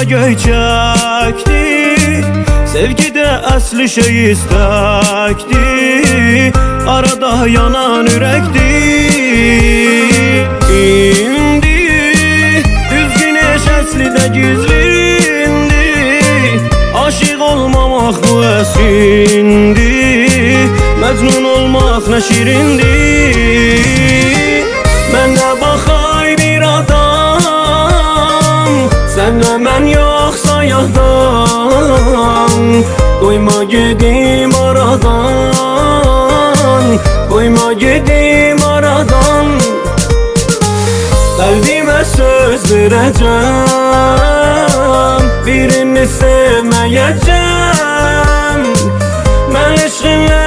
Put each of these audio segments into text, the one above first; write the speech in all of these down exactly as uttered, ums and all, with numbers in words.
göy çəkdi, sevgidə əsli şey istəkdi, arada yanan ürəkdir. İndi düzgün eş əsli də gizlindi, aşık olmamaq bu əsindir, məcnun olmaq nə şirindir. Məndə baxay bir adam, sənlə mən yoxsa yahdan, qoyma gedim aradan, qoyma gedim aradan. Qəlbimə söz verəcəm, birini sevməyəcəm, mən eşqinlə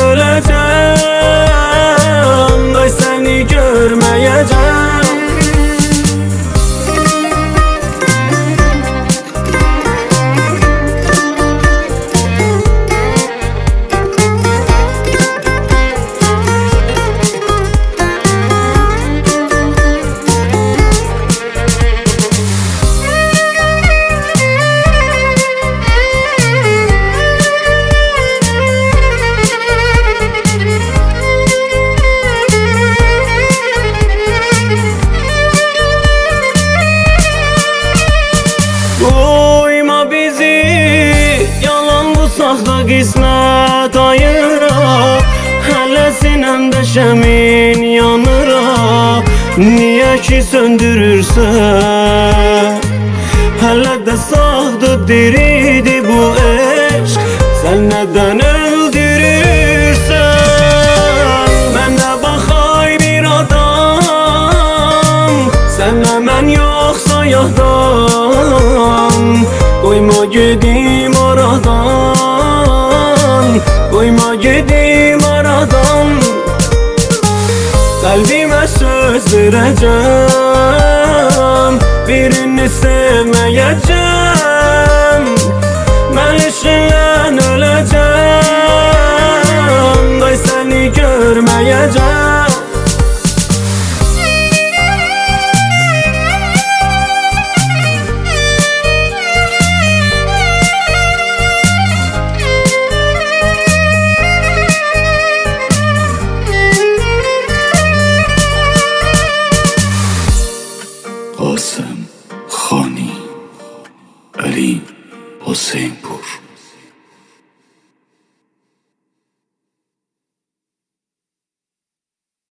öləcəm, ay səni görməyəcəm. Qoyma bizi yalan bu saxta qismət ayıra, hələ sinəmdə şəmin yanıra, niyə ki söndürürsən? Hələ də sağdır diridi bu eşq, sən nədən öldürürsən? Məndə baxay bir adam, sənlə mən yoxsa yahdan, qoyma gedim aradan, qoyma gedim aradan. Qəlbimə söz verəcəm, birini sevməyəcəm, mən eşqinlə öləcəm, ay səni görməyəcəm. قاسم خانی، علی حسین پور.